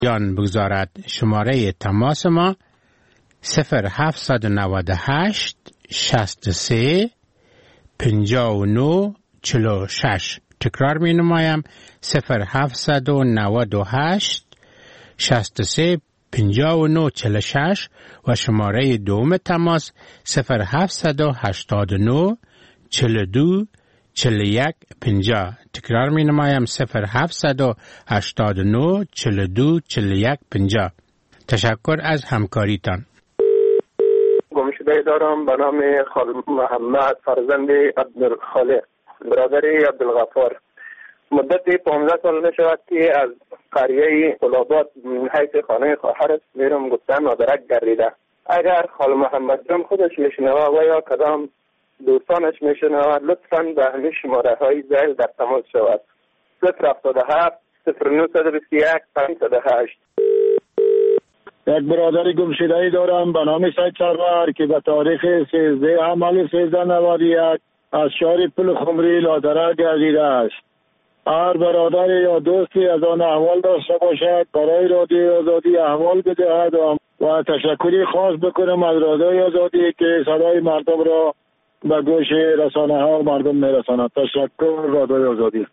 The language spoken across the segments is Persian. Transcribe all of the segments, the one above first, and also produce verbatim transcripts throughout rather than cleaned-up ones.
یان بگذارد. شماره تماس ما صفر هفت نود و هشت شصت و سه پنجاه و نه چهل و شش. تکرار می نمایم صفر هفت نود و هشت شصت و سه پنجاه و نه چهل و شش و شماره دوم تماس صفر هفت هشت نه چهل و دو چهل و یک پنجاه. تکرار می نمایم صفر هفت هشت نه چهل و دو چهل و یک پنجاه. تشکر از همکاریتان. گمشده دارم به نام خال محمد فرزند عبدالخالق برادر عبدالغفار. مدت پانزده سال می شود که از قریه قلابات حیث خانه خواهرش میرم گفتن مادرک گردیده. اگر خال محمد جان خودش میشنوه و یا کدام دوستانش میشنوه لطفاً به همین شماره های زیل در تماس شود. صفر هفتاد و هفت صفر نه بیست و یک پنجصد و هشت. یک برادر گمشده‌ای دارم به نام سید سرور که به تاریخ سیزده حمل سیزده نود و یک از شهر پل خمری لادره گردیده است. هر برادر یا دوستی از آن احوال داشته باشد برای رادیوی آزادی احوال بدهد و تشکری خاص بکنم از رادیوی آزادی که صدای مردم را به گوش رسانه ها مردم میرساند. تشکر رادیوی آزادی.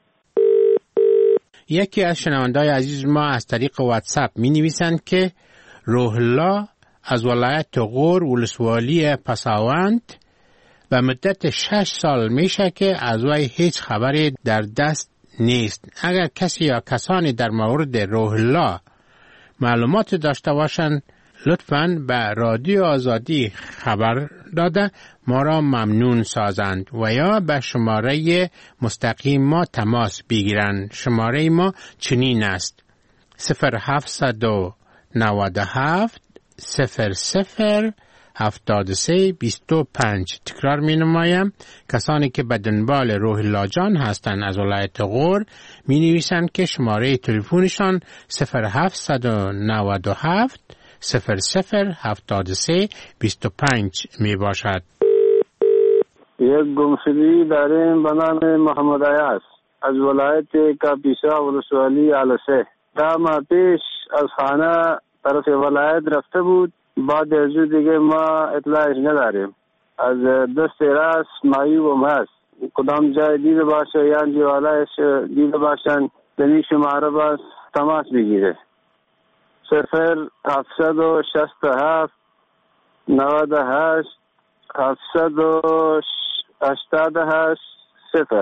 یکی از شنونده‌های عزیز ما از طریق واتساپ می نویسند که روح الله از ولایت غور ولسوالی پساوند و مدت شش سال میشه که از وی هیچ خبری در دست نیست. اگر کسی یا کسانی در مورد روح الله معلومات داشته باشند لطفاً به رادیو آزادی خبر داده ما را ممنون سازند و یا به شماره مستقیم ما تماس بگیرند. شماره ما چنین است: صفر هفت نود و هفت صفر صفر هفتاد و سه بیست و پنج. تکرار می نمایم. کسانی که به دنبال روح الله جان هستند از ولایت غور می نویسند که شماره تلفنشان صفر هفت نود و هفت صفر صفر هفتاد و سه بیست و پنج می باشد. یک گمشده‌ای داریم به نام محمد عیاض از ولایت کاپیسا ولسوالی علسه. ده ماه پیش از خانه طرف ولایت رفته بود. بعد از او دیگه ما اطلاعش نداریم. از دست راست معیوب هست. کدام جای دیده باشه یا جوالایش دیده باشن دنی شماره باز تماس بگیره. صفر هفتصد و شست و هفت نود و هشت هفتصد و هشتاد و هشت صفر.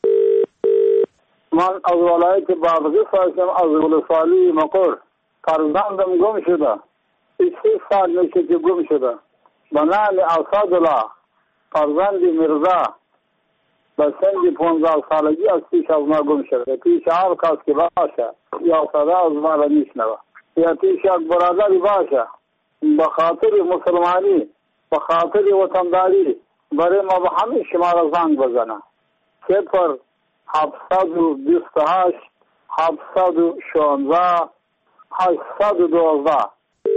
من از ولایت بادغیس هستم، از ولسوالی مقر. فرزندم گم شده. سی سال میشه که گم شده. به نام اسدالله فرزند مرزا به سن پانزده سالگی از پیش از ما گم شده. پیش هر کس که باشه یا صدا از ما را میشنوه یا پیش یک برادری باشه به خاطر مسلمانی به خاطر وطنداری برای ما به همه شماره زنگ بزنه. صفر هفتصد و بیست و هشت هفتصد و شانزده هشتصد و دوازده.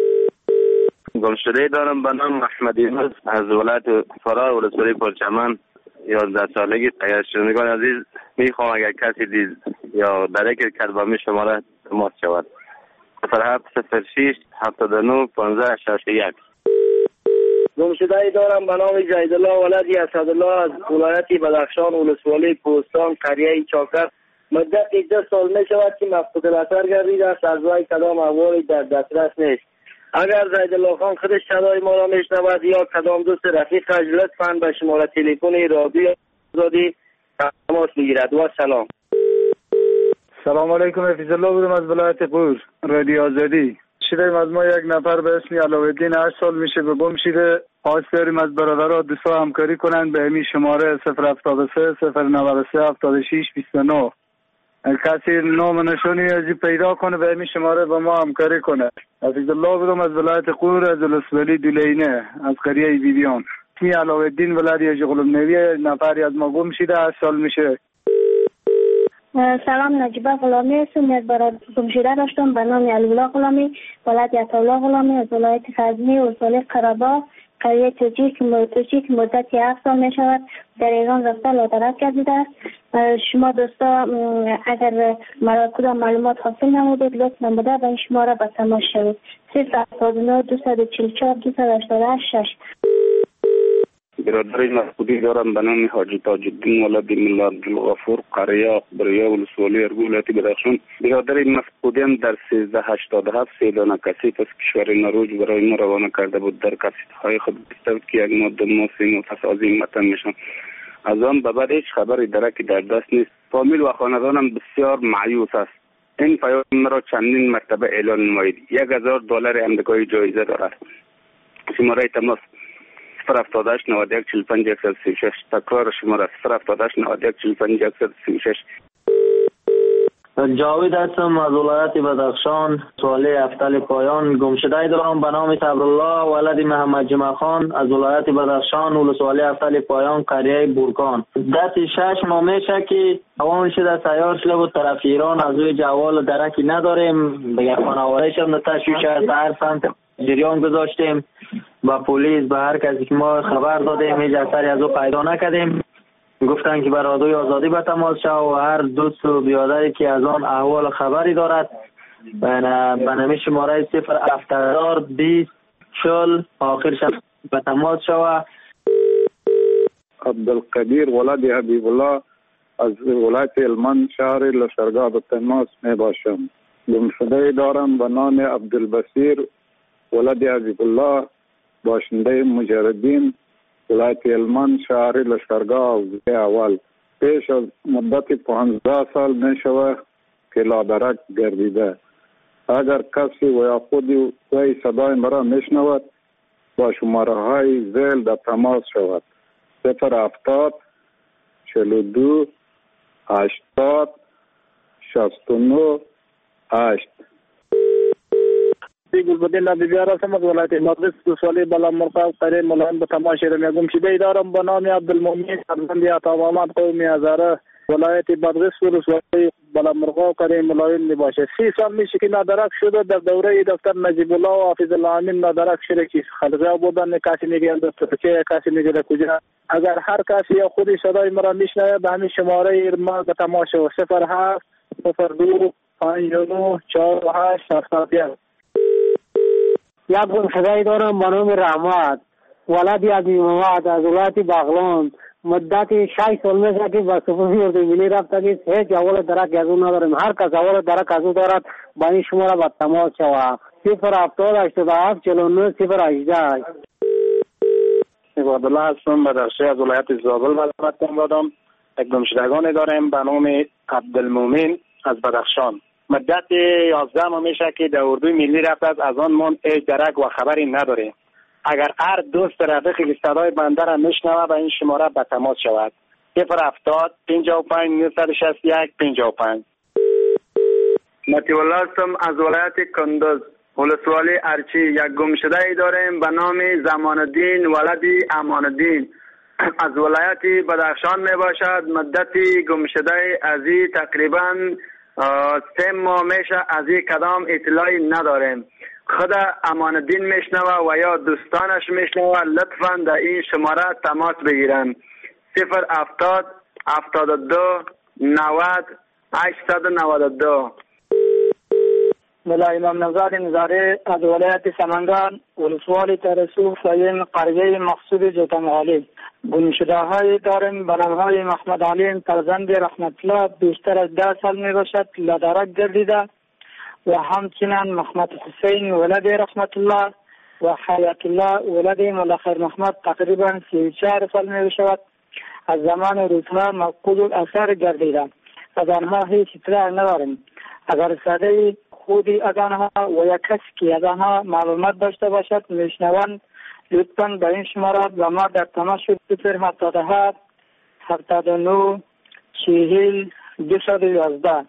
گمشده دارم به نام احمد یونس از ولایت فرار ولسوالی پرچمن. یازده سالگی. اگر شنوندگان عزیز میخوام اگر کسی دید یا درک کرد با می شماره تماس شود. صفر هفت صفر شش هفتاد و نه پانزده شصت و یک. گمشده‌ای دارم به نام جیدالله ولد اسدالله از ولایت بدخشان ولسوالی پوستان قریه چاکر. مدت ده سال می شود که مفقود الاثر گردیده است. از وی کدام احوالی در دسترس نیست. اگر زیدالله خان خودش صدای ما را میشنود یا کدام دوست رفیقش لطفاً به شماره تلفن رادیو آزادی تماس بگیرد. و سلام. سلام علیکم. حفیظ الله بودم از ولایت غور رادیو آزادی. شدیم از ما یک نفر به اسم علاءالدین هشت سال میشه به گم شده. خواست داریم از برادرها دوستا همکاری کنند به همین شماره صفر هفتاد و سه صفر نود و سه هفتاد و شش بیست و نه. کسی نام نشانی ازی پیدا کنه به همین شماره با ما همکاری کنه. حفیظ الله بودم از ولایت غور از ولسوالی دولینه از قریه بیبیان. می علاءالدین ولد یجغلم نوی نفری از ما گم شده هشت سال میشه. سلام، نجیبه غلامی هستم. یک برادر گم شده داشتم به نام علی‌الله غلامی ولد عطاالله غلامی از ولایت غزنی ولسوالی قره‌باغ. قریه ترجیح که مدتی هفت سال می شود در ایران رفته لادرک گردیده است. شما دوستا اگر مرا کدام معلومات حاصل نمودید لطف نموده و این شماره به تماس شوید. صفر هفتاد و نه دویست و چهل و چهار دویست و هشتاد و هشت شش. برادر مسعودی دارم به نام حاجی تاج الدین ولد ملا عبدالغفور قریه اخبریه ولسوالی ارگو ولایت بدخشان. برادر مسعودی در سیزده هشتاد و هفت سه دانه کسیت از کشور نروژ برای ما روانه کرده بود. در کسیت های خود گفته که یک ماده موسیم و پس از این متن میشم. از آن به بعد هیچ خبری درکی در دست نیست. فامیل و خاندانم بسیار مایوس است. این پیام مرا چندین مرتبه اعلان نمایید. یک هزار دلار امریکایی جایزه دارد. شماره تماس صفر هفتاد و هشت نود و یک چهل و پنج صد و سی و شش. تکرار شماره صفر هفتاد و هشت نود و یک چهل و پنج صد و سی و شش. جاوید هستم از ولایت بدخشان. سوالی افتل پایان گمشده دارم به نام صبرالله ولد محمد جمع خان از ولایت بدخشان. ولسوالی افتل پایان قریه بورکان. دست شش ماه میشه که اوان شده سیار شده بود طرف ایران. از روی جوال درکی نداریم. بگه خانواده شم تشویش از هر سمت جریان گذاشتیم. با پلیس به هر کسی که ما خبر دادیم هیچ اثری از او پیدا نکردیم. گفتن که برادوی آزادی به تماس شو و هر دوست و بیادری که از آن احوال خبری دارد به نمی شماره صفر هفتاد بیست چل آخرش به تماس شو. عبدالقدیر ولد حبیب الله از ولایت هلمند شهر لشکرگاه به تماس می باشم. گمشده دارم به نام عبدالبصیر ولد حبیب الله باشنده مجردین ولایت هلمند شهر لشکرگاه اول. پیش از مدت پانزده سال می شود که لادرک گردیده. اگر کسی و یا خودی وی صدای مرا می شنود با شماره های زیل در تماس شود. صفر هفتاد چهل و دو هشتاد شصت و نه هشت. گلبدین بیار هستم از ولایت مقدس دوسوالی بلا مرقاب قریه ملایم به تماش شیرم. گمشده دارم به نام عبدالمؤمن فرزند عطا محمد قومی هزاره ولایت مقدس دوسوالی بلا مرقاب قریه ملایم می باشه. سی سال میشه که نادرک شده. در دوره دکتر نجیب الله و حافظ الله امین نادرک شده که خلقه بودن. کسی میگه دکتر که کسی میگه کجا. اگر هر کسی یا خودی صدای مرا میشنوه به همین شماره ما به تماش شو. صفر هفت صفر دو پنج نه چهار هشت هفت بیست. یک گمشده دارم به نام رحمت ولد عبی محمد از ولایت بغلان. مدت شش سال میشه که به سپاهی اردوی ملی رفته که هیچ اول درک از او نداریم. هر کس اول درک از او دارد با این شماره به تماس شود. صفر هفتاد هشتاد و هفت چهل و نه صفر هجده. عبادالله هستم بدخشی از ولایت زابل مدت دادم. یک گمشدگان داریم به نام عبدالمؤمن از بدخشان. مدت یازده ماه میشه که در اردوی ملی رفته از آن من هیچ درک و خبری نداره. اگر هر دوست رفیقی که صدای بنده را میشنوه به این شماره به تماس شود. صفر هفتاد پنجاه و پنج نهصد و شصت و یک پنجاه و پنج. مطیع الله هستم از ولایت کندوز ولسوالی ارچی. یک گمشده ای داریم به نام زمان الدین ولدی امان الدین از ولایت بدخشان می باشد. مدت گمشده ازی تقریبا سه ماه میشه. از این کدام اطلاعی نداریم. خود امان الدین میشنوه و یا دوستانش میشنوه لطفا در این شماره تماس بگیرن. صفر هفتاد هفتاد و دو نود هشتصد و نود و دو. ملا امام نوزاد نظاره از ولایت سمنگان ولسوالی ترسو فایم قریه مقصود جوتمغالی. گمشده های داریم به نام های محمد علی فرزند رحمت الله بیشتر از ده سال می باشد لادرک گردیده و همچنین محمد حسین ولد رحمت الله و حیات الله ولد ملا خیر محمد تقریبا سی و چهار سال می باشد. از زمان روزها مفقود الاثر گردیده. از آنها هیچ اطلاع نداریم. اگر صدای خودی از آنها و یا کسی که از آنها معلومات داشته باشد میشنوند لطفاً به این شماره و ما در تماس شد. صفر هفتاد و هفت هفتاد و نه چهل دویست و یازده.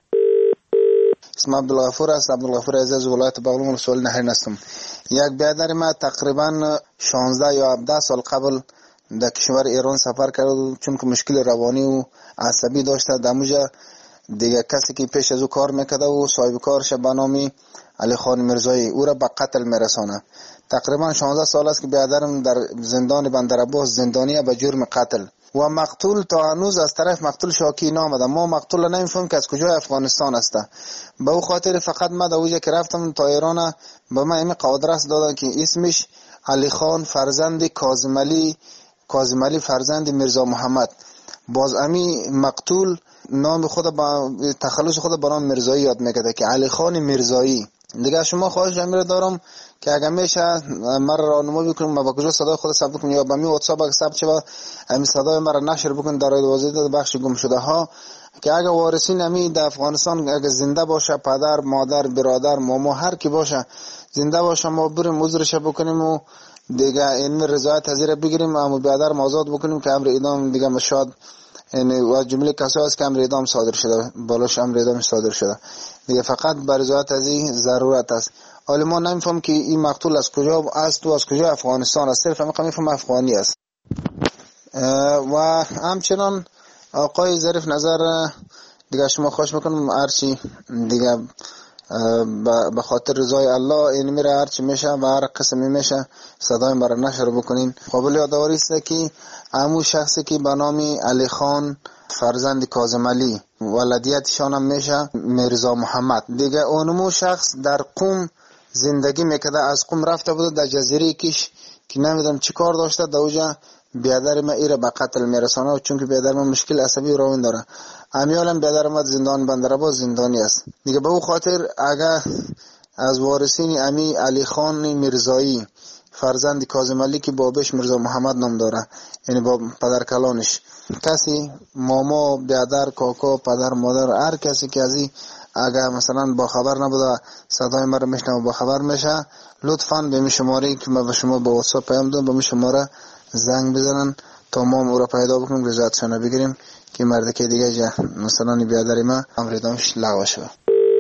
اسم عبدالغفور است. عبدالغفور عزیز ولایت بغلان ولسوالی نهرین هستم. یک برادر ما تقریبا شانزده یا هفده سال قبل در کشور ایران سفر کرد چون که مشکل روانی و عصبی داشته. در موجه دیگه کسی که پیش از او کار میکرده و صاحب کارش به نام علی خان میرزایی او را به قتل میرسانه. تقریبا شانزده سال است که برادرم در زندان بندرعباس زندانی به جرم قتل و مقتول تا هنوز از طرف مقتول شاکی نامده. ما مقتول نمیفهم که از کجای افغانستان است. به او خاطر فقط ما در اوجه که رفتم تا ایران به من این قادرس دادن که اسمش علی خان فرزند کاظم علی کاظم علی فرزند میرزا محمد. باز امی مقتول نام خود با تخلص خود به نام میرزایی یاد میکرده که علی خان میرزایی. دیگه شما خواهش امیر دارم که اگر میشه مرا راهنمایی بکنید ما با کجا صدای خود ثبت کنم یا با می واتساپ اگه ثبت شه همین صدای مرا نشر بکنید در وزارت بخش گم شده ها که اگر وارثین امی در افغانستان اگر زنده باشه پدر مادر برادر ماما هر کی باشه زنده باشه ما بریم عذرش بکنیم و دیگه این رضایت حاضر بگیریم اما برادر آزاد بکنیم که امر اعدام دیگه مشاد یعنی و جمله کسایی است که امر اعدام صادر شده بالاش امر اعدام صادر شده دیگه فقط بر رضایت از این ضرورت است. حالا ما نمیفهم که این مقتول از کجا است و از کجا افغانستان است، صرف میفهم افغانی است. و همچنان آقای ظریف نظر دیگه شما خواهش میکنم هرچی دیگه به خاطر رضای الله این میره هرچی میشه و هر قسمی میشه صدای مرا نشر بکنین. قابل یادآوری است که همون شخصی که به نام علی خان فرزند کاظم علی ولادیتشان هم میشه میرزا محمد دیگه اونمو شخص در قم زندگی میکرده، از قم رفته بوده در جزیره کش که نمیدونم چی کار داشته در اوجا بیادر ما ایره به قتل میرسانه چون که بیادر ما مشکل عصبی روان داره. امیالم بیادر ما زندان بندرعباس زندانی است دیگه. به او خاطر اگر از وارثین امی علی خان میرزایی فرزند کاظم علی که بابش میرزا محمد نام داره یعنی با پدر کلانش کسی ماما بیادر کاکا پدر مادر هر کسی که ازی اگر مثلا با خبر نبوده صدای ما رو میشنوه با خبر میشه لطفاً به می شماره که ما به شما با واتساپ پیام دادم به می شماره زنگ بزنن تا ما او را پیدا بکنیم رضایتشان بگیریم که مرد که دیگه جا مثلا بیادر ما امر اعدامش لغو شود.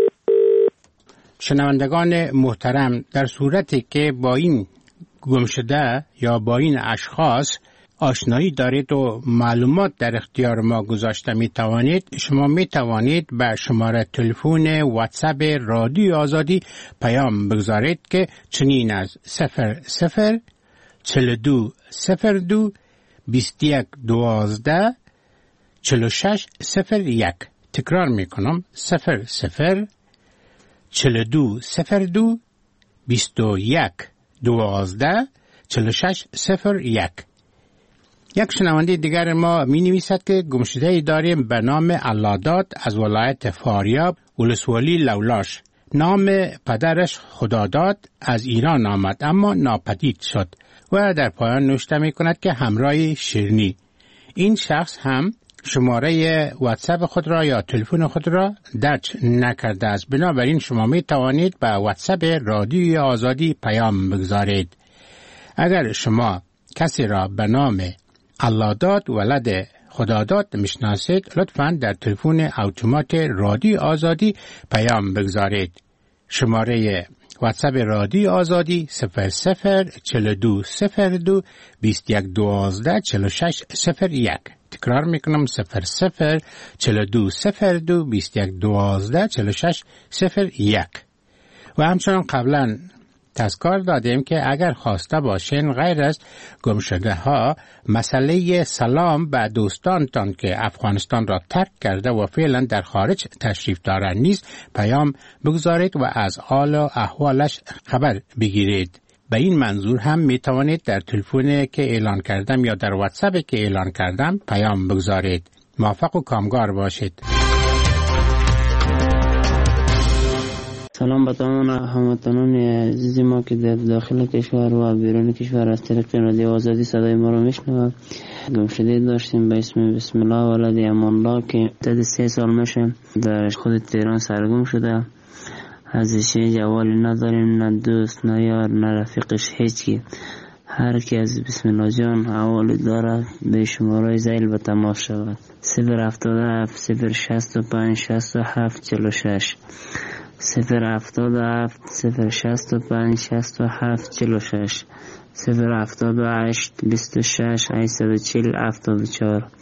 شنوندگان محترم، در صورتی که با این گمشده یا با این اشخاص آشنایی دارید و معلومات در اختیار ما گذاشته می توانید شما می توانید به شماره تلفن واتساپ رادیو آزادی پیام بگذارید که چنین از صفر صفر چهل و دو صفر دو بیست و یک دوازده چهل و شش صفر یک. تکرار می کنم صفر صفر چهل و دو صفر دو بیست و یک دوازده چهل و شش صفر یک. یک شنونده دیگر ما می نویسد که گمشده‌ای داریم به نام علاداد از ولایت فاریاب ولسوالی لولاش. نام پدرش خداداد از ایران آمد اما ناپدید شد و در پایان نوشته می کند که همراه شیرنی. این شخص هم شماره واتساپ خود را یا تلفن خود را درج نکرده است. بنابراین شما می توانید به واتساپ رادیو آزادی پیام بگذارید. اگر شما کسی را به نام علاداد ولد خداداد میشناسید لطفاً در تلفن اتومات رادیو آزادی پیام بگذارید. شماره واتساپ رادیو آزادی صفر صفر چهل و دو صفر دو بیست و یک دوازده چهل و شش صفر یک. تکرار میکنم صفر صفر چهل و دو صفر دو بیست و یک دوازده چهل و شش صفر یک. و همچنان قبلا تذکر دادیم که اگر خواسته باشین غیر از گمشده ها مسئله سلام به دوستانتان که افغانستان را ترک کرده و فعلا در خارج تشریف دارند نیز پیام بگذارید و از حال و احوالش خبر بگیرید. به این منظور هم می توانید در تلفن که اعلان کردم یا در واتساپ که اعلان کردم پیام بگذارید. موفق و کامگار باشید. سلام به تمام هموطنان عزیز ما که در داخل کشور و بیرون کشور از طریق رادیو آزادی صدای ما رو میشنوند. گمشده داشتیم به اسم بسم الله ولد امان الله که تا سه سال میشه در خود تهران سرگم شده. ازش جوالی نداریم، نه دوست نه یار نه رفیقش، هیچی. هر کی از بسم الله جان حوالی داره به شماره زیل به تماس شود. صفر هفتاد هفت صفر شصت و پنج شصت و هفت چهل و شش صفر هفتاد هفت صفر شصت و پنج شصت و هفت چهل و شش صفر هفتاد و هشت بیست و شش هشتصد و چهل هفتاد و چهار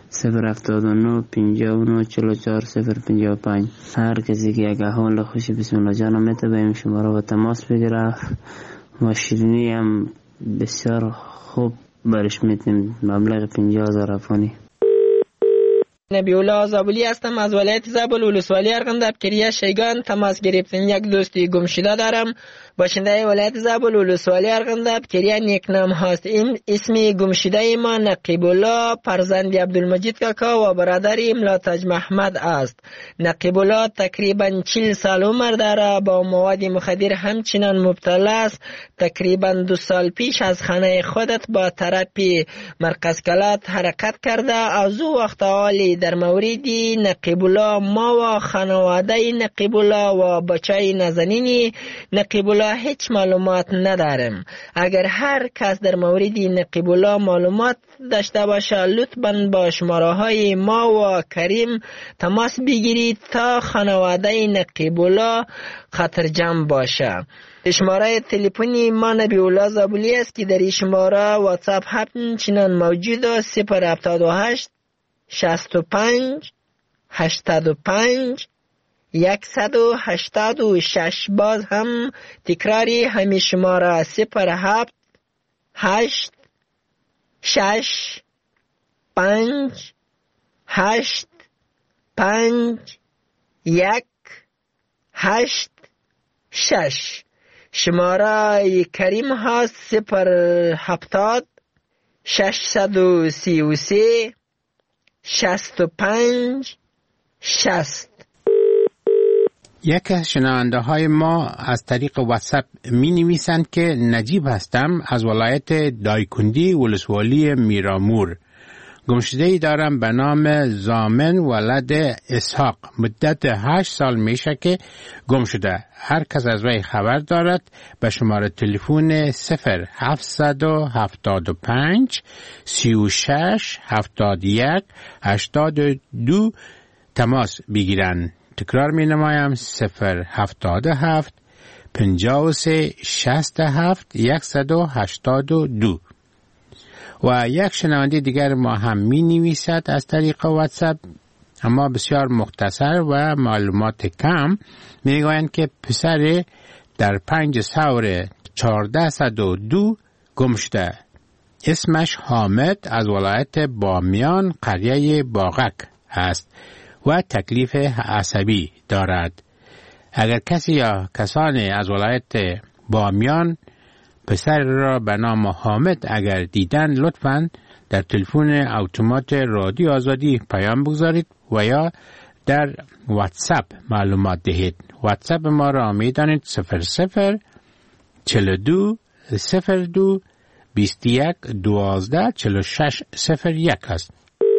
صفر هفتاد و نه پنجاه و نه چهل و چهار صفر پنجاه و پنج. هر کسی که یک احوال خوشی بسم الله جان میته به این شماره و تماس بگیره و شیرینی هم بسیار خوب برش میتیم. مبلغ پنجاه هزار افغانی. نبی الله زابلی هستم از ولایت زابل ولسوالی ارغنداب کریه شیگان تماس گرفتن. یک دوستی گم شده دارم باشنده ولایت زابل ولسوالی ارغنداب کریه نیکنام هست. این اسمی گم شده ما نقیب الله فرزند عبدالمجید کاکا و برادر املاتاج محمد است. نقیب الله تقریبا چهل سال عمر داره، با مواد مخدر همچنان مبتلا است. تقریبا دو سال پیش از خانه خودت با تراپی مرکز کلات حرکت کرده. از او وقت حالی در مورد نقیب الله ما و خانواده نقیب الله و بچه نازنین نقیب الله هیچ معلومات ندارم. اگر هر کس در مورد نقیب الله معلومات داشته باشه لطفاً با شماره های ما و کریم تماس بگیرید تا خانواده نقیب الله خطرجم باشه. شماره تلفنی ما نبی الله زابلی است که در این شماره واتساپ همچنان موجود است. صفر هفتاد و هشت شصت و پنج هشتاد و پنج یکصد و هشتاد و شش. باز هم تکراری همین شماره صفر هفت هشت شش پنج هشت پنج یک هشت شش. شماره کریم هست صفر هفتاد ششصد و سی و سه شست و پنج شست. یک از شنونده های ما از طریق واتساپ می نویسند که نجیب هستم از ولایت دایکندی ولسوالی میرامور. گمشده‌ای دارم به نام زامن ولد اسحاق. مدت هشت سال میشه که گم شده. هر کس از وی خبر دارد به شماره تلفن صفر هفتصد و هفتاد و پنج سی و شش هفتاد و یک هشتاد و دو تماس بگیرند. تکرار می نمایم صفر هفتاد و هفت پنجاه و سه شصت و هفت یکصد و هشتاد و دو. و یک شنونده دیگر ما هم می نویسد از طریق واتساپ اما بسیار مختصر و معلومات کم. می گویند که پسر در پنج سور چهارده صد و دو گم شده. اسمش حامد از ولایت بامیان قریه باغک است و تکلیف عصبی دارد. اگر کسی یا کسانی از ولایت بامیان پسر را به نام حامد اگر دیدن لطفاً در تلفن اتومات رادیو آزادی پیام بگذارید و یا در واتساپ معلومات دهید. واتساپ ما را میدانید صفر صفر چهل و دو صفر دو بیست و یک دوازده چهل و شش صفر یک است.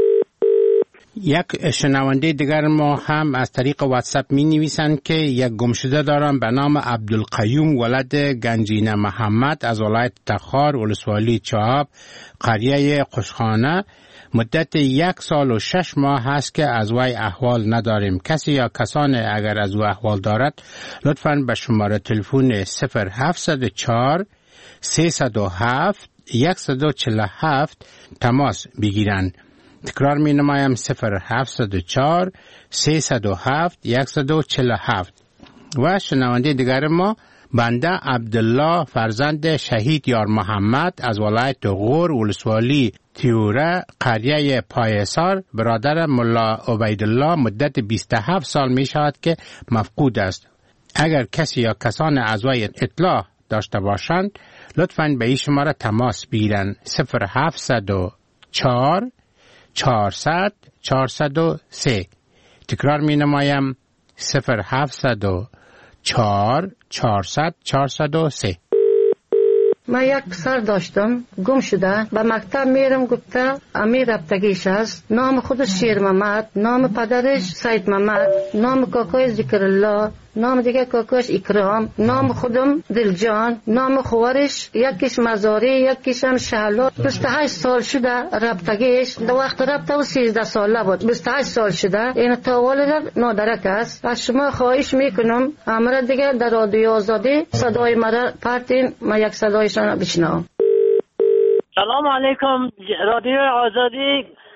یک شنونده دیگر ما هم از طریق واتساپ می نویسند که یک گمشده دارم به نام عبدالقیوم ولد گنجینه محمد از ولایت تخار ولسوالی چهاب قریه قشخانه. مدت یک سال و شش ماه هست که از وی احوال نداریم. کسی یا کسان اگر از او احوال دارد لطفاً به شماره تلفن صفر هفتصد و چهار سیصد و هفت صد و چهل و هفت تماس بگیرند. تکرار می نمایم صفر هفتصد و چهار سیصد و هفت صد و چهل و هفت. و شنونده دیگر ما بنده عبدالله فرزند شهید یار محمد از ولایت غور ولسوالی تیوره قریه پایسار برادر ملا عبیدالله مدت بیست و هفت سال می شود که مفقود است. اگر کسی یا کسان از وی اطلاع داشته باشند لطفاً به این شماره تماس بگیرند. صفر هفتصد و چهار چهارصد چهارصد و سه. تکرار می نمایم صفر هفتصد و چهار چهارصد چهارصد و سه. من یک پسر داشتم گم شده. به مکتب میرم گفته امیر رفتگیش است. نام خودش شیر محمد، نام پدرش سید محمد، نام کاکای ذکر الله، نام دیگه کاکاش اکرام، نام خودم دلجان، نام خوارش یکیش مزاری یکیش هم شهلا. بیست و هشت سال شده رفتگیش. دو وقت رفته و سیزده ساله بود. بیست و هشت سال شده. این تا والد نادرک است. از شما خواهش میکنم امر دیگه در رادیو آزادی صدای مرا پرتین ما یک صدایشان بشنوم. سلام علیکم رادیو آزادی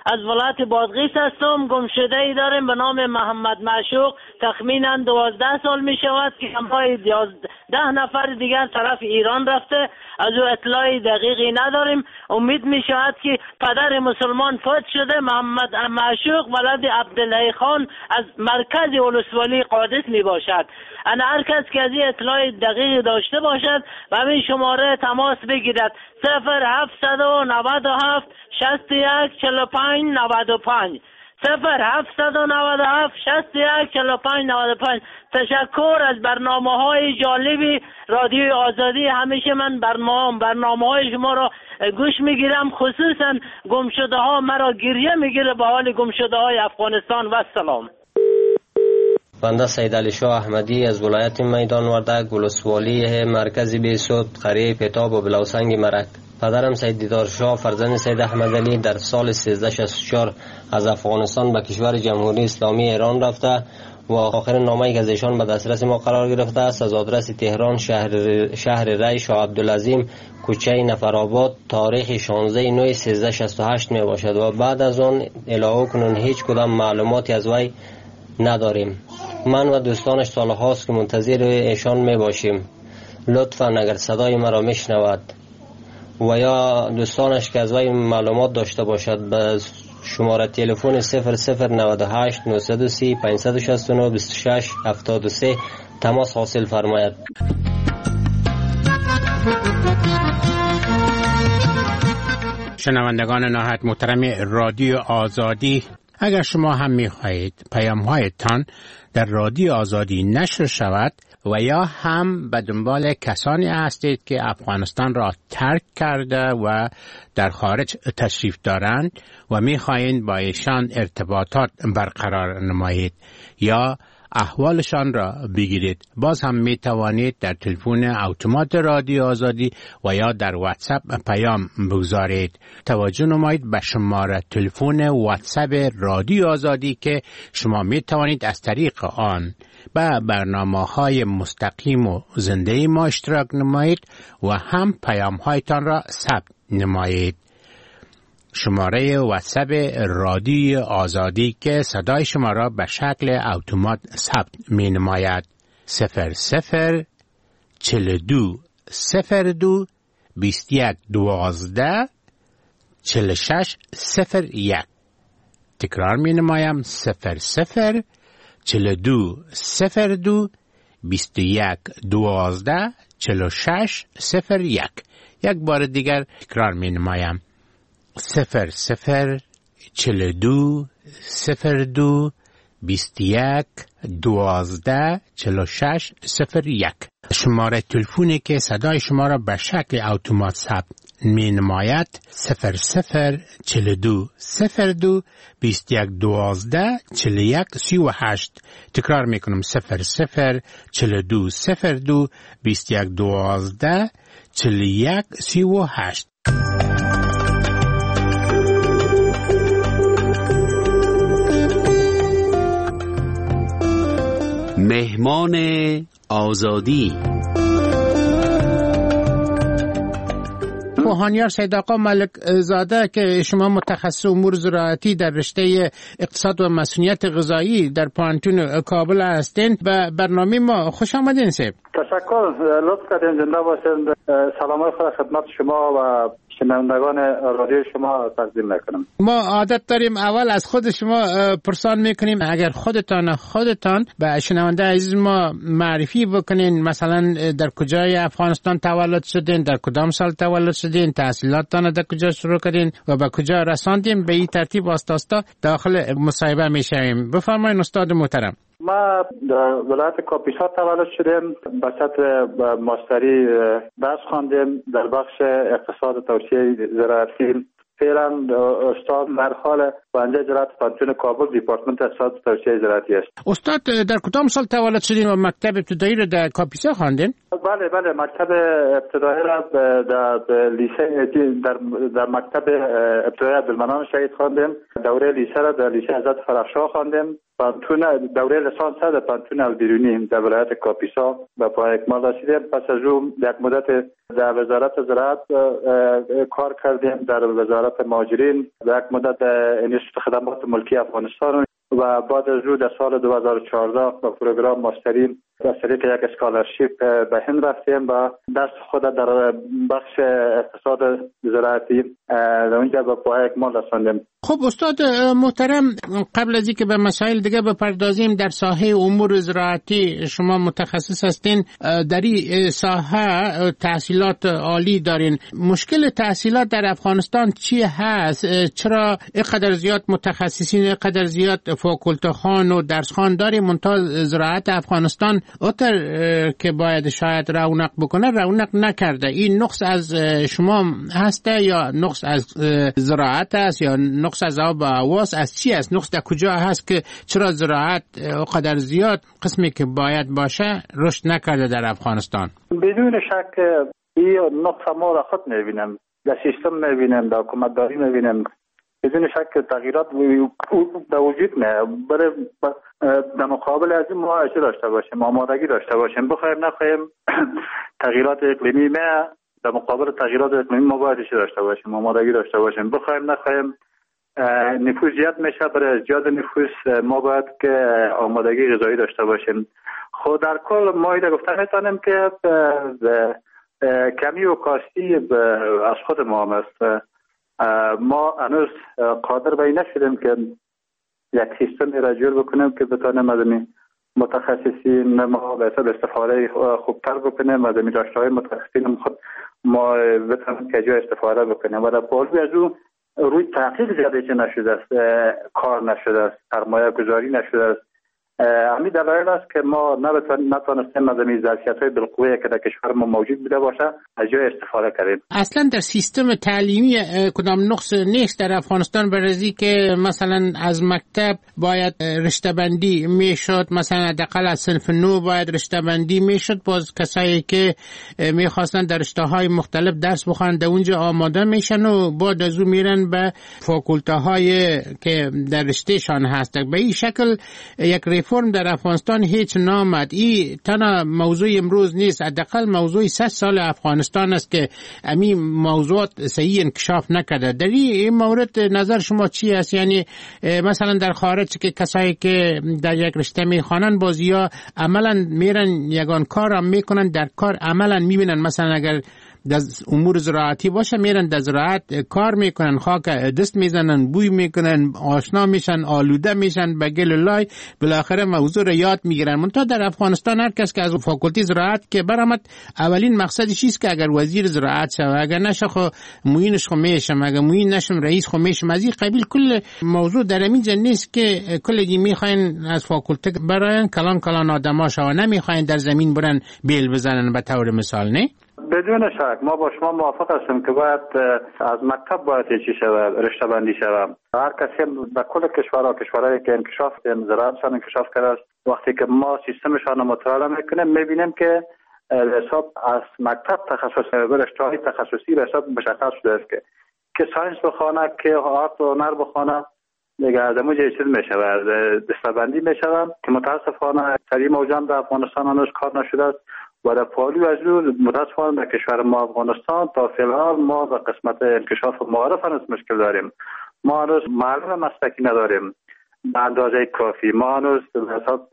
از ولایت بادغیس هستم. گمشده ای داریم به نام محمد معشوق، تخمینا دوازده سال می شود که همراه ده نفر دیگر طرف ایران رفته. از او اطلاعی دقیقی نداریم. امید می شود که پدر مسلمان فوت شده، محمد معشوق ولد عبدالله خان از مرکز ولسوالی قادس می باشد. انا هر کس که از این اطلاع دقیق داشته باشد و همین شماره تماس بگیرد: صفر هفتصد و نود و هفت شصت و یک چهل و پنج نود و پنج صفر هفتصد و نود و هفت شصت و یک چهل و پنج نود و پنج. تشکر از برنامه های جالبی رادیو آزادی. همیشه من برنامه برنامه های شما را گوش میگیرم، خصوصا گمشده ها مرا گریه میگیره به حال گمشده های افغانستان. و سلام. بنده سید علی شاه احمدی از ولایت میدان وردک، ولسوالی مرکز بیسود، قریه پتاب و بلوسنگ مرک. پدرم سید دیدار شاه فرزند سید احمد علی در سال سیزده شصت و چهار از افغانستان به کشور جمهوری اسلامی ایران رفته و آخر نامه‌ای که از ایشان به دسترس ما قرار گرفته است از آدرس تهران، شهر شهر ری، شاه عبدالعظیم، کوچه نفرآباد، تاریخ شانزده نوامبر سیزده شصت و هشت می باشد و بعد از آن الی کنون هیچ کدام معلوماتی از وی نداریم. من و دوستانش سالهاست که منتظر ایشان می باشیم. لطفاً اگر صدای مرا میشنود و یا دوستانش که از وی معلومات داشته باشد به شماره تلفن صفر صفر نود و هشت نهصد و سی پانصد و شصت و نه بیست و شش هفتاد و سه تماس حاصل فرماید. شنوندگان نهایت محترم رادیو آزادی، اگر شما هم می‌خواهید پیام‌هایتان در رادیو آزادی نشر شود و یا هم به دنبال کسانی هستید که افغانستان را ترک کرده و در خارج تشریف دارند و می‌خواهید با ایشان ارتباطات برقرار نمایید یا احوالشان را بگیرید، باز هم می توانید در تلفن اتومات رادیو آزادی و یا در واتساپ پیام بگذارید. توجه نمایید به شماره تلفن واتساپ رادیو آزادی که شما می توانید از طریق آن به برنامه‌های مستقیم و زنده ما اشتراک نمایید و هم پیام‌هایتان را ثبت نمایید. شماره واتساپ رادیو آزادی که صدای شما را به شکل اتومات ثبت می نماید: صفر صفر چهل و دو صفر دو بیست و یک دوازده چهل و شش صفر یک. تکرار می نمایم: صفر صفر چهل و دو صفر دو بیست و یک دوازده چهل و شش صفر یک. یک بار دیگر تکرار می نمایم: صفر صفر چهل و دو صفر دو بیست و یک دوازده چهل و شش صفر یک. شماره تلفنی که صدای شما را به شکل اتومات ثبت می نماید: صفر صفر چهل و دو صفر دو بیست و یک دوازده چهل و یک سی و هشت. تکرار می کنم: صفر صفر چهل و دو صفر دو بیست و یک دوازده چهل و یک سی و هشت. مهمان آزادی. روحانیار سید آقا ملک زاده که شما متخصص امور زراعتی در رشته اقتصاد و مسئولیت غذایی در پانتون کابل هستین، به برنامه ما خوش آمدین. سید تشکر، لطف کردین، زنده باشین. سلام خدا خدمت شما و شنوندگان رادیو شما تقدیم میکنم. ما عادت داریم اول از خود شما پرسان میکنیم، اگر خودتان خودتان به شنونده عزیز ما معرفی بکنین، مثلا در کجای افغانستان تولد شدین، در کدام سال تولد شدین، تحصیلاتتان در کجا شروع کردین و به کجا رساندین، به این ترتیب آستا آستا داخل مصاحبه میشویم. بفرمایید استاد محترم. ما در ولایت کاپیسا تولد شدیم، به سطح ماستری درس خواندیم در بخش اقتصاد و توسعه زراعتی. فعلا استاد در حال بنده اجرات پانتون کابل دیپارتمنت اقتصاد و توسعه زراعتی است. استاد در کدام سال تولد شدین و مکتب ابتدایی رو در کاپیسا خواندین؟ بله بله، مکتب ابتدایی را در لیسه در در مکتب ابتدایی عبدالمنان شهید خواندیم. دوره لیسه را در لیسه حضرت فرخشاه خواندیم. پانتون دوره لیسانس در پانتون البیرونی در ولایت کاپیسا به پای اکمال رسیدیم. پس از اون یک مدت در وزارت زراعت کار کردیم، در وزارت مهاجرین، در یک مدت انستیتوت خدمات ملکی افغانستان و بعد از اون در سال دو هزار و چهارده با پروگرام ماسترین از طریق یک اسکالرشیپ به هند رفتیم و درس خود در بخش اقتصاد زراعتی در اونجا به پای اکمال رساندیم. خب استاد محترم، قبل از اینکه به مسائل دیگه بپردازیم، در ساحه امور زراعتی شما متخصص هستین، در این ساحه تحصیلات عالی دارین. مشکل تحصیلات در افغانستان چی هست؟ چرا اینقدر زیاد متخصصین، اینقدر زیاد فاکولته خان و درس خان داریم، منتها زراعت افغانستان اوتر که باید شاید رونق بکنه رونق نکرده؟ این نقص از شما هسته یا نقص از زراعت است یا نقص از آب و هواست؟ از چی است؟ نقص در کجا هست که چرا زراعت قدر زیاد قسمی که باید باشه رشد نکرده در افغانستان؟ بدون شک این نقص ما را خود میبینم، در سیستم میبینم، در حکومت داری میبینم. بدون شک تغییرات در وجود نه. برای در مقابل از این ما اجازه داشته باشیم، آمادگی داشته باشیم، بخوایم نخوایم تغییرات اقلیمی ما در مقابل تغییرات اقلیمی ما باید اجازه داشته باشیم، آمادگی داشته باشیم، بخوایم نخوایم نفوذ زیاد میشه. برای زیاد نفوذ ما باید که آمادگی غذایی داشته باشیم. خود در کل ما ایده گفته میتونیم که کمی و کاستی از خود ما هم است. ما هنوز قادر به این نشدیم که یک سیستم را جور بکنیم که بتانیم از این متخصصین ما به حساب استفاده خوبتر بکنیم، از این داشته‌های متخصصین خود ما بتانیم که جای استفاده بکنیم. و در پالوی از اون روی تحقیق زیاده چه نشده است، کار نشده است، سرمایه گذاری نشده است. همین دلایل است که ما نتوانستیم از این ظرفیت‌های بالقوه که در کشور ما موجود بوده باشه از جای استفاده کردیم. اصلا در سیستم تعلیمی کدام نقص نیست در افغانستان؟ برای که مثلا از مکتب باید رشته بندی میشد، مثلا حداقل از صنف نو باید رشته بندی میشد، باز کسایی که میخواستن در رشته‌های مختلف درس بخونن در اونجا آماده میشن و بعد از اون میرن به فاکولته‌های که در رشتهشان هست. به این شکل یک ریفرم در افغانستان هیچ نامد. این تنها موضوع امروز نیست، حداقل موضوع سه سال افغانستان است که همین موضوعات صحیح انکشاف نکرده. در این مورد نظر شما چی است؟ یعنی مثلا در خارج که کسایی که در یک رشته میخوانن باز یا عملا میرن یگان کار هم میکنن، در کار عملا میبینن، مثلا اگر در امور زراعتی باشه میرن در زراعت کار میکنن، خاک دست میزنن، بوی میکنن، آشنا میشن، آلوده میشن به گل لای، بالاخره موضوع رو یاد میگیرن. منتها در افغانستان هر کس که از فاکولتی زراعت که برآمد اولین مقصدش چیست که اگر وزیر زراعت شه، اگر نشه خو معینش خو میشم، اگر معین نشم رئیس خو میشم. از این قبیل کل موضوع در اینجا نیست که کلگی میخواین از فاکولته برن کلان کلان آدما شو، نمیخواین در زمین برن بیل بزنن به طور مثال. نه بدون شک ما با شما موافق هستیم که باید از مکتب باید چی شود، رشته بندی شود. هر کسی در کل کشورها کشورهایی که انکشاف کردن، زراعتشان انکشاف کرده، وقتی که ما سیستمشان رو مطالعه میکنیم میبینیم که حساب از مکتب تخصص به رشته‌های تخصصی به حساب مشخص شده است که که ساینس بخونه، که آرت و هنر بخونه، دیگه از همون چیز میشود، رشته بندی میشود که متاسفانه سری موجود در افغانستان هنوز کار نشده است. و در پالو از اون متاسفانه در کشور ما افغانستان تا فعلا ما به قسمت انکشاف معارف هنوز مشکل داریم. ما هنوز معلم مسلکی نداریم به اندازه کافی. ما هنوز به حساب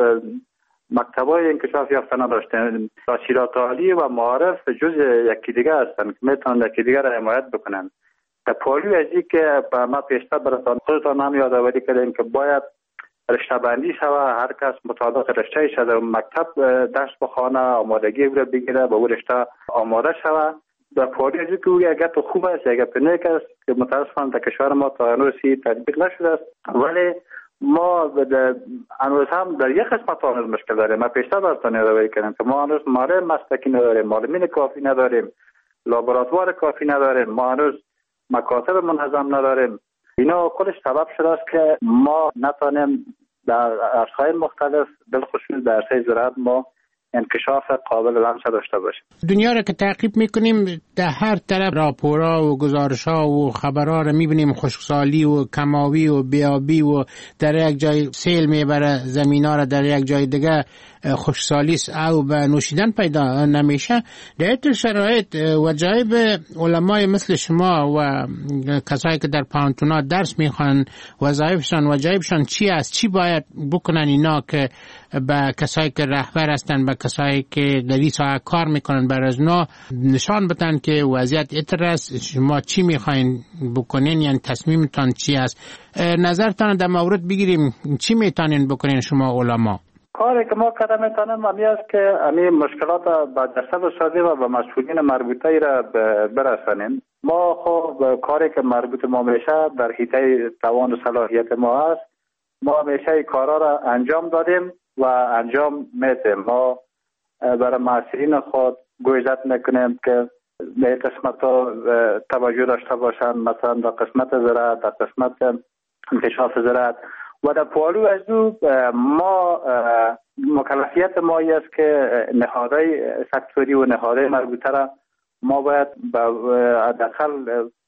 مکتبای انکشاف یافته نداشتیم. تحصیلات عالی و معارف جز یکی دیگه هستند که میتونن یکی دیگه را حمایت بکنن. در پالو از این که ما پیشتر براتون خودتان هم یادآوری کردیم که باید رشته بندی شوه، هر کس مطابق رشته ای شده مکتب درس بخونه، آمادگی او را بگیره به او رشته آماده شوه. در پاری از که او اگر تو خوب است اگر پنیک است که متاسفانه در کشور ما تا هنوزی تطبیق نشده است، ولی ما هنوز هم در یک قسمت هنوز مشکل داریم. ما پیشتر براتون یادآوری کردم که ما هنوز معلم مسلکی نداریم، معلمین کافی نداریم، لابراتوار کافی نداریم، ما هنوز مکاتب منظم نداریم. اینا کلش سبب شده است که ما نتونیم در عرصه‌های مختلف بالخصوص در عرصه زراعت ما انکشاف قابل لمس داشته باشه. دنیا را که تعقیب میکنیم در هر طرف راپورا و گزارشا و خبرها را میبینیم، خشکسالی و کماوی و بیابی و در یک جای سیل میبره زمینا را، در یک جای دیگه خشکسالی او به نوشیدن پیدا نمیشه. در این شرایط وجایب علمای مثل شما و کسایی که در پانتونا درس میخوان وظایفشان وجایبشان چی است؟ چی باید بکنن اینا که به کسایی که رهبر هستن، به کسایی که در این ساحه کار میکنن، بر از اونا نشان بدن که وضعیت اینطور است، شما چی میخواین بکنین، یعنی تصمیمتان چی است؟ نظرتان در مورد بگیریم، چی میتونین بکنین شما علما؟ کاری که ما کردن میتونیم همی است که همی مشکلات با جسد سازی و به مسئولین مربوطه را برسانیم. ما خب کاری که مربوط ما میشه در حیطه توان و صلاحیت ما است، ما همیشه کارا را انجام دادیم و انجام میتیم. ما برای مسئولین خود گویزت میکنیم که به قسمت ها توجه داشته باشند، مثلا در قسمت زراعت، در قسمت انکشاف زراعت و در پالو از دو ما مکلفیت ما است که نهادهای سکتوری و نهادهای مربوطه را ما باید حداقل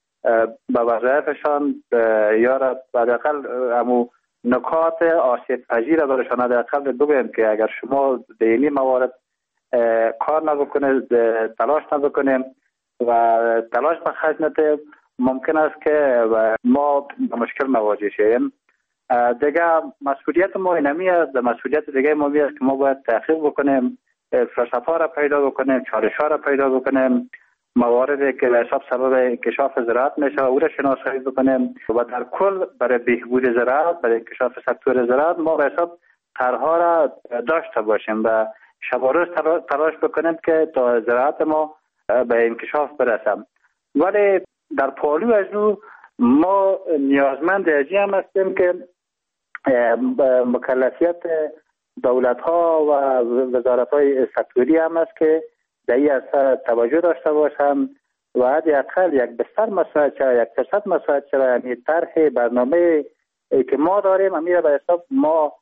به وظایفشان یا را حداقل امو نکات آسیب پذیر برایشان حداقل بگوییم که اگر شما در این موارد کار نبکنید، تلاش نبکنیم و تلاش بخرج ندهیم، ممکن است که ما به مشکل مواجه شویم. دیگه مسئولیت ما اینمی است. مسئولیت دیگه ما است که ما باید تحقیق بکنیم، فلسفه را پیدا بکنیم، چالش‌ها را پیدا بکنیم، مواردی که به حساب سبب انکشاف زراعت میشه او را شناسایی بکنیم و در کل برای بهبود زراعت، برای انکشاف سکتور زراعت ما به حساب طرح‌ها را داشته باشیم و شب و روز تلاش بکنیم که تا زراعت ما به انکشاف برسیم. ولی در پالو از او ما نیازمند ازی هم هستیم که مکلفیت دولت ها و وزارت های سکتوری هم است که در این اثر توجه داشته باشند و حداقل یک بستر مساعد شود، یک درصد مساعد شود. یعنی طرح برنامه که ما داریم امیر به حساب ما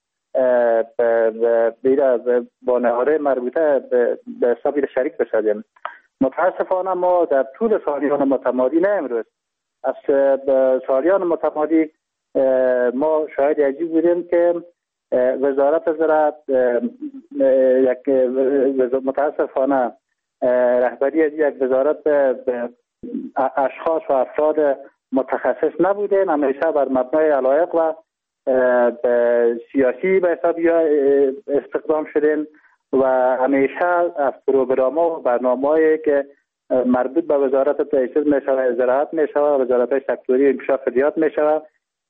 با نهادهای مربوطه به حساب شریک بشدیم. متاسفانه ما در طول سالیان متمادی، نه امروز، از سالیان متمادی ما شاهد عجیب بودیم که وزارت زراعت یک متاسفانه رهبری از یک وزارت اشخاص و افراد متخصص نبودن، همیشه بر مبنای علایق و سیاسی به حساب استخدام شدن و همیشه از پروگرام‌ها و برنامه‌هایی که مربوط به وزارت تأسیس می‌شود، زراعت می‌شود، وزارت سکتوری انکشاف زراعت می‌شود،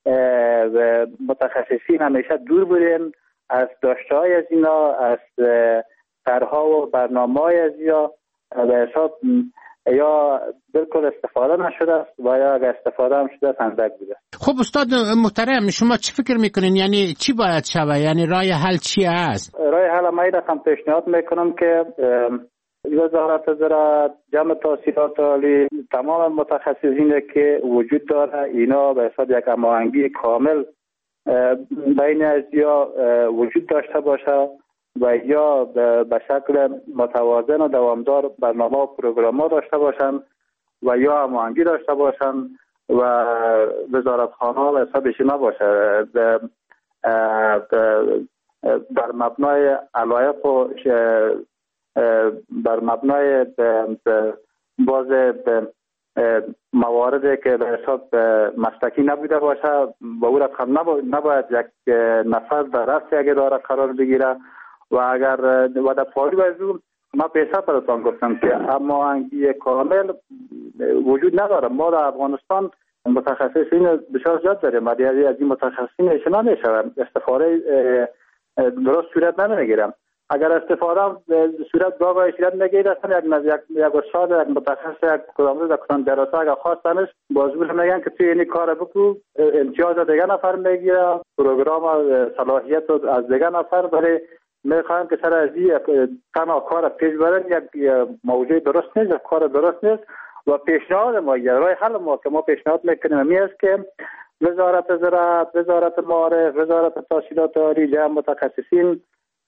متخصصین همیشه دور بودن از داشته‌های از اینا، از طرح‌ها و برنامه‌های از اینا به حساب یا بالکل استفاده نشده است و یا اگر استفاده هم شده است اندک بوده. خب استاد محترم، شما چی فکر میکنین؟ یعنی چی باید شود؟ یعنی راه حل چی است؟ راه حل ما ایران پیشنهاد میکنم که وزارت زراعت، جمع تحصیلات عالی، تمام متخصصین که وجود داره اینا به حساب یک هماهنگی کامل بین از یا وجود داشته باشه و یا به شکل متوازن و دوامدار برنامه و پروگرام ها داشته باشن و یا هماهنگی داشته باشن و وزارت خانه به حسابش نباشه بر مبنای علایق و بر مبنای باز مواردی که به حساب مسلکی نبوده باشه و او رقم نباید یک نفر در رأس یک اداره قرار بگیره و اگر و در پالو از اون ما پیشا براتان گفتم که هماهنگی کامل وجود نداره. ما در افغانستان متخصصین بسیار زیاد داریم ولی از این متخصصین اشنا نمیشوند، استفاده درست صورت نمیگیرم. اگر استفاده صورت باقای صورت نگیره اصلا یک یک استاد یک متخصص یک کدامه در کدام دراسه اگر خواستنش بازور میگن که توی اینی کار بکو، امتیاز دیگه نفر میگیره، پروگرام صلاحیت از دیگه نفر، ولی میخوایم که سر از این تنها کار پیش برن یک موضوع درست نیست، یک کار درست نیست و پیشنهاد ما یا راه حل ما که ما پیشنهاد میکنیم می است که وزارت زراعت، وزارت معارف، وزارت تحصیلات عالی، جمع متخصصین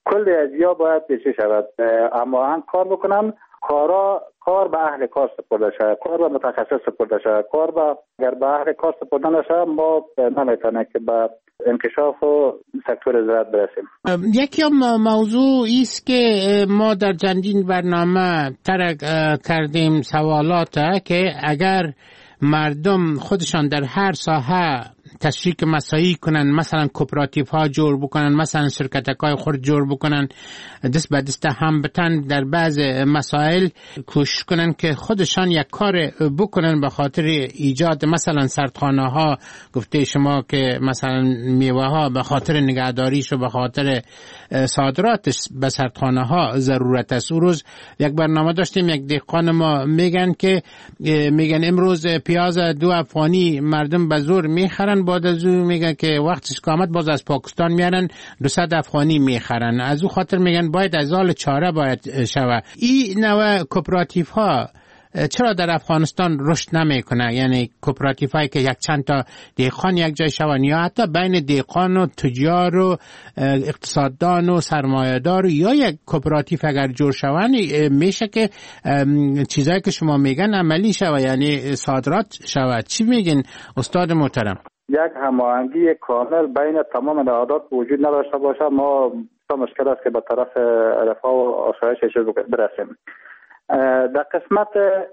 کل ازیا باید چه شود اما هم کار بکنن، کارا کار به اهل کار سپرده شود، کار به متخصص سپرده شود. کار به اگر به اهل کار سپرده نشود ما نمیتونیم که به انکشاف و سکتور زراعت برسیم. یکی از موضوع است که ما در چندین برنامه ترک کردیم سوالات که اگر مردم خودشان در هر ساحه تشریک مساعی کنن، مثلا کوپراتیو ها جور بکنن، مثلا شرکتکای خود جور بکنن، دست به دست هم بتن در بعض مسائل کوشش کنن که خودشان یک کار بکنن به خاطر ایجاد مثلا سردخانه ها. گفته شما که مثلا میوه ها به خاطر نگهداریش و به خاطر صادراتش به سردخانه ها ضرورت است. روز یک برنامه داشتیم، یک دهقان ما میگن که میگن امروز پیاز دو افغانی مردم به زور میخرن، بعد از اون میگن که وقتش قامت باز از پاکستان میارن دویست افغانی میخرن. از اون خاطر میگن باید از حال چاره باید شوه. این نوع کوپراتیو ها چرا در افغانستان رشد نمیکنه؟ یعنی کوپراتیو هایی که یک چند تا دهقان یک جای شون، یا حتی بین دهقان و تجار و اقتصاددان و سرمایه‌دار، یا یک کوپراتیو اگر جور شون میشه که چیزایی که شما میگن عملی شوه، یعنی صادرات شوه. چی میگین استاد محترم؟ یک هماهنگی کامل بین تمام نهادات وجود نداشته باشه، ما مشکل است که به طرف رفاه و آسایش برسیم. در قسمت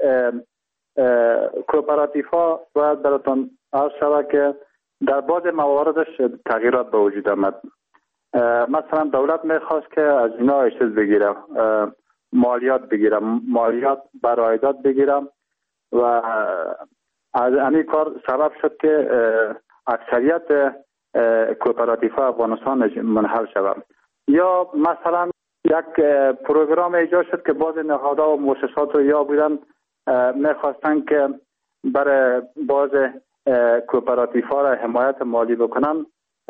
کوپراتیو ها باید براتون عرض شود که در بعض مواردش تغییرات به وجود آمد. مثلا دولت میخواست که از اینا چیز بگیرم، مالیات بگیرم، مالیات بر عایدات بگیرم و از همین کار سبب شد که اکثریت کوپراتیو ها افغانستان منحل شود. یا مثلا یک پروگرام ایجاد شد که بعض نهادها و مؤسسات رو یا بودن میخواستن که برای بعض کوپراتیو ها را حمایت مالی بکنن.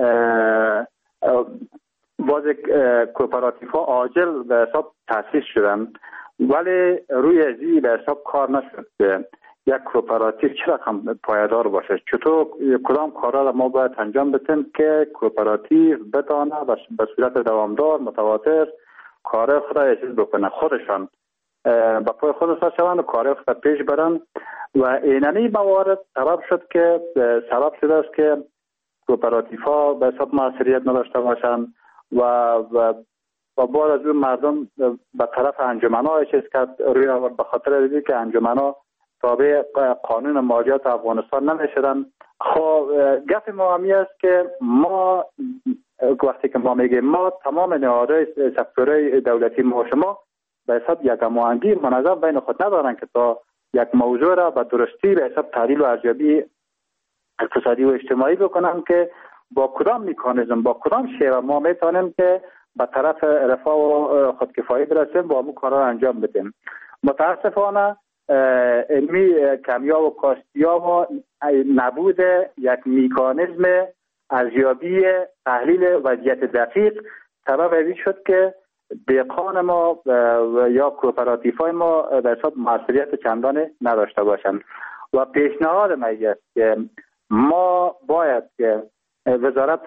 بعض کوپراتیو ها عاجل به حساب تأسیس شدن ولی روی ازی به حساب کار نشد. یک کوپراتیو چرا هم پایدار باشه؟ چطور کدام کارا را ما باید انجام بدیم که کوپراتیو بتانه به صورت دوامدار متواتر کار خود را چیز بکنه، خودشان با پای خودشان شوند و کار خود را پیش برن و اینمی موارد سبب شد که سبب شده است که کوپراتیو ها به حساب موثریت نداشته باشند و و و بعد از اون مردم به طرف انجمن‌ها چیز کرد روی آورد به خاطر اینکه که انجمن‌ها تابع قانون مالیات افغانستان نمیشدن. خب گپ ما همی است که ما وقتی که ما میگیم ما تمام نهادهای سکتورهای دولتی ما شما به حساب یک هماهنگی منظم بین خود ندارن که تا یک موضوع را به درستی به حساب تحلیل و ارزیابی اقتصادی و اجتماعی بکنن که با کدام مکانیزم با کدام شیوه ما میتونیم که به طرف رفاه و خودکفایی برسیم و همون کارا را انجام بدیم. متاسفانه علمی کمیا و کاستیا و نبود یک مکانیزم ارزیابی تحلیل وضعیت دقیق سبب این شد که دهقان ما یا کوپراتیو های ما به حساب مسئولیت چندانی نداشته باشند و پیشنهاد ما است که ما باید که وزارت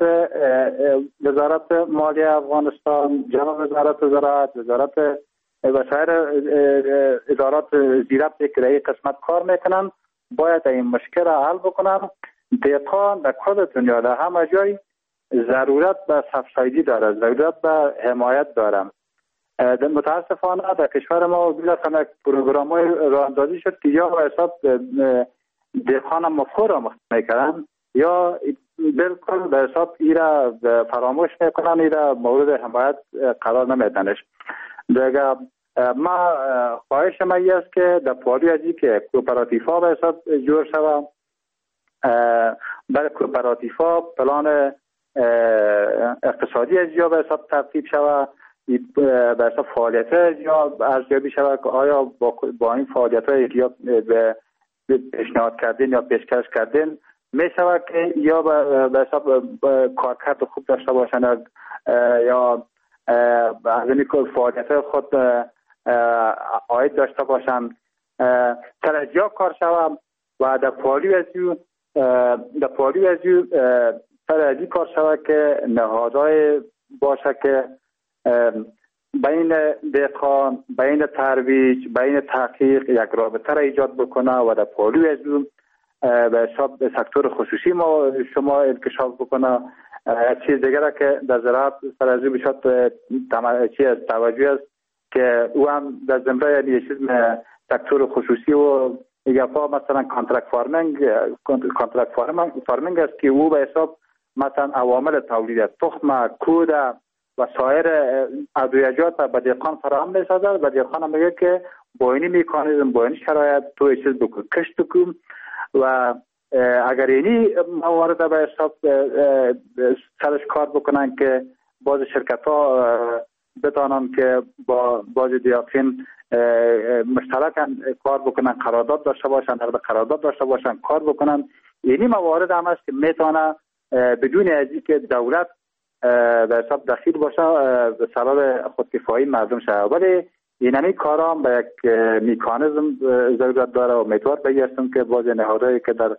وزارت مالیه افغانستان، جناب وزارت زراعت، وزارت و سایر ادارات زیربط که در این قسمت کار میکنن باید این مشکل را حل بکنن. دهقان در کل دنیا در همه جای ضرورت به سبسایدی داره، ضرورت به حمایت داره. متاسفانه در کشور ما بیلافاصله پروگرام های راه اندازی شد که یا به حساب دهقان مفهوم را مختص میکنن یا بالکل به حساب ای را فراموش میکنن، ای را مورد حمایت قرار نمیدنش. دیگه ما خواهش ما ای است که در پالی ازی که کوپراتیو ها به حساب جور شود، برای کوپراتیو ها پلان اقتصادی از یا به حساب ترتیب شود، به حساب فعالیت از یا ارزیابی شود که آیا با, با این فعالیت های یا به پیشنهاد کردین یا پیشکش کردین می شود که یا به حساب کارکرد خوب داشته باشند یا از این فعالیت خود عاید داشته باشند ترجیح کار شود و در پالی از یو در پالی از یو ترجیح کار شود که نهادهای باشه که بین دهقان، بین ترویج، بین تحقیق یک رابطه را ایجاد بکنه و در پالوی از اون به حساب سکتور خصوصی ما شما انکشاف بکنه. چیز دیگر که در زراعت سر از این بشد توجه است که او هم در زمره یعنی چیز سکتور خصوصی و ایگفا مثلا کانترکت فارمینگ کانترکت فارمینگ است که او به حساب مثلا عوامل تولید تخم، کود و سایر ادویجات به دهقان فراهم می‌سازد و دهقان میگه که با این مکانیزم با این شرایط تو چیز بکن کشت بکن و اگر اینی موارد به حساب سرش کار بکنن که باز شرکت ها بتانن که با باز دیاقین مشترکن کار بکنن، قرارداد داشته باشن، نقد قرارداد داشته باشن، کار بکنن. اینی موارد هم است که میتونه بدون ازی که دولت به حساب دخیل باشه به سبب خودکفایی مردم شده. ولی اینمی کارا به یک مکانیزم ضرورت داره و امیدوار بگیرم که باز نهادهایی که در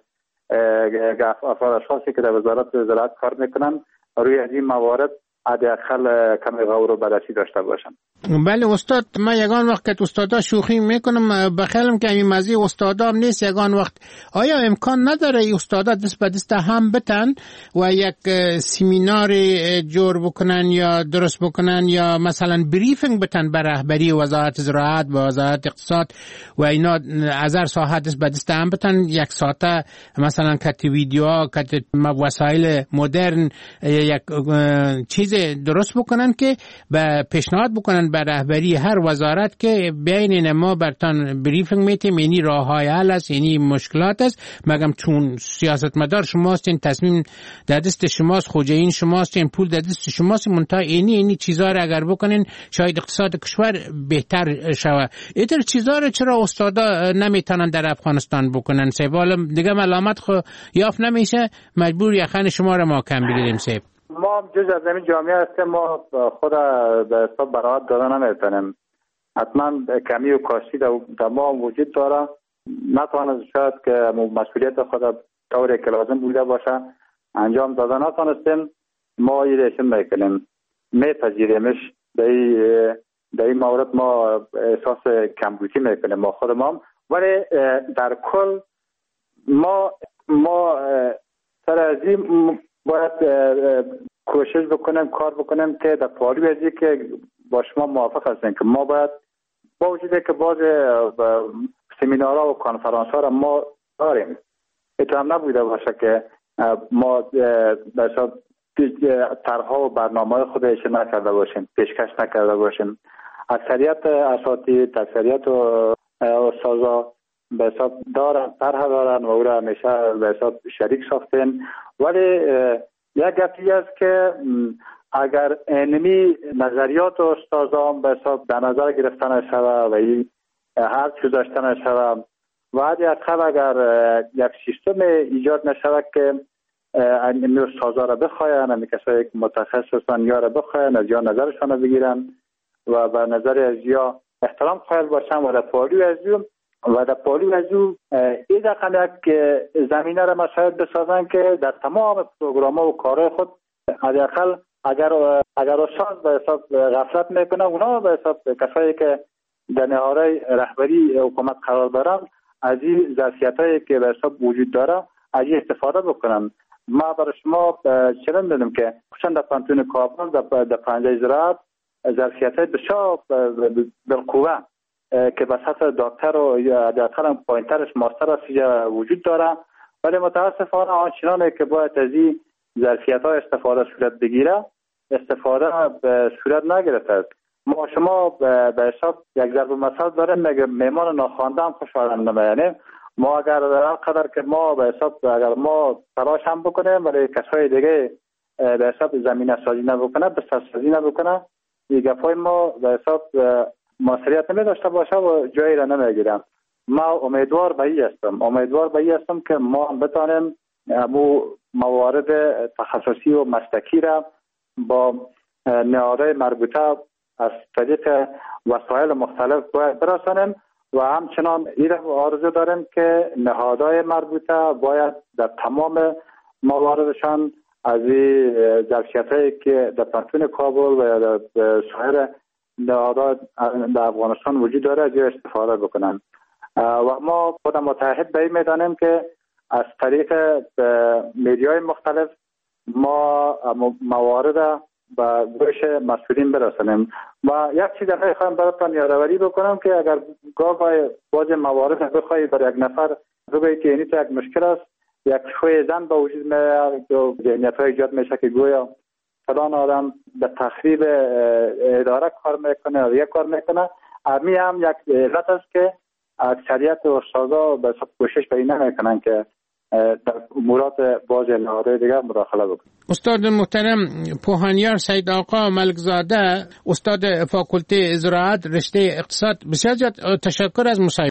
افراد اشخاصی که در وزارت زراعت کار میکنن روی از این موارد حداقل کمی غور و بررسی داشته باشن. بله استاد، من یگان وقت که استادا شوخی میکنم بخیلم که این مزی استادا هم نیست. یگان وقت آیا امکان نداره ای استادا دست به دست هم بتن و یک سیمینار جور بکنن یا درست بکنن یا مثلا بریفینگ بتن بر رهبری وزارت زراعت و وزارت اقتصاد و اینا از هر ساحه دست به دست هم بتن یک ساعته مثلا کت ویدیو کت وسایل مدرن یک چیز درست بکنن که به پیشنهاد بکنن بر رهبری هر وزارت که بین ما برتان بریفینگ میتیم اینی راه های حل است، اینی مشکلات است. مگم چون سیاستمدار شماست، این تصمیم در دست شماست، خوجین شماست، این پول در دست شماست، منتها اینی اینی چیزا را اگر بکنین شاید اقتصاد کشور بهتر شود. اینطور چیزا را چرا استادا نمیتونن در افغانستان بکنن؟ سوال دیگه ملامت خو یافت نمیشه، مجبور یخن شما را ما کم بگیریم. سیب ما جز از این جامعه هستیم، ما خود به حساب برآورد دادن نمیتونیم. حتما کمی و کاستی در ما وجود داره. نتوانست شاید که مسئولیت خود طوری که لازم بوده باشه انجام دادن نتوانستیم. ما یه ریشن میکنیم، میپذیریمش. در این مورد ما احساس کمبودی میکنیم ما خود ما. ولی در کل ما ما سر از این باید کوشش بکنیم، کار بکنیم که در پالوی ازی که با شما موافق هستیم که ما باید با وجودی که باز سمینارها و کنفرانس ها را ما داریم، اتو هم نبوده باشه که ما به طرحها و برنامه های خودش نکرده باشیم، پیشکش نکرده باشیم. اکثریت اساتید، اکثریت استادا به حساب دارن، طرح دارن و او را همیشه به حساب شریک ساختین. ولی یک گفتی است که اگر اینمی نظریات و استادان به حساب در نظر گرفتن شود و این هر چیز داشتن شود و حداقل اگر یک سیستم ایجاد نشود که اینمی استادان را بخواین، اینمی کسایی که متخصص هستن یا را بخواین از یا نظرشان را بگیرن و به نظر از یا احترام قائل باشن و در پالوی از او و در پالوی از او این دقیقا یک زمینه را مساعد بسازن که در تمام پروگرام ها و کارهای خود حداقل اگر اگر استاد به حساب غفلت میکنه، اونا به حساب کسایی که در نهادهای رهبری حکومت قرار دارن از این ظرفیتایی که به حساب وجود داره از این استفاده بکنن. ما برای شما چنین میدونم که خصوصا در پانتون کابل در پنجه زراعت ظرفیتای بسیار بالقوه که به سطح دکتر و یا حداقل پایینترش ماستر است وجود داره، ولی متاسفانه آنچنانی که باید از این ظرفیت‌ها استفاده صورت بگیره استفاده به صورت نگرفته. ما شما به حساب یک ضرب مثل داریم، میگه میمان ناخوانده هم خوشحالم نمیانه. ما اگر هر قدر که ما به حساب اگر ما تلاش هم بکنیم ولی کسای دیگه به حساب زمینه سازی نبکنه، بستر سازی نبکنه، این گپای ما به حساب موثریت نمی داشته باشه و جایی را نمیگیرم. ما امیدوار به این هستم امیدوار به این هستم که ما بتانیم مو موارد تخصصی و مسلکی را با نهادهای مربوطه از طریق وسایل مختلف باید برسانیم و همچنان این آرزو داریم که نهادهای مربوطه باید در تمام مواردشان از این ظرفیت‌هایی که در پانتون کابل و یا در سایر نهادها در افغانستان وجود داره از استفاده بکنن و ما خود متحد به این میدانیم که از طریق میدیای مختلف ما موارد به گوش مسئولین برسانیم و یک چیز دیگه میخوام براتون یادآوری بکنم که اگر گاه باز موارد بخوای برای یک نفر بگویی که این یک مشکل است، یک شوی زن با وجود میاد و ذهنیت‌های ایجاد میشه که گویا فلان آدم به تخریب اداره کار میکنه یا یک کار میکنه. امی هم یک علت است که اکثریت استادا به کوشش به این نمیکنن که در امورات باز نهادهای دیگر مداخله بکنن. استاد محترم پوهانیار سید آقا ملکزاده، استاد فاکولته زراعت رشته اقتصاد، بسیار زیاد تشکر از مصاحبه.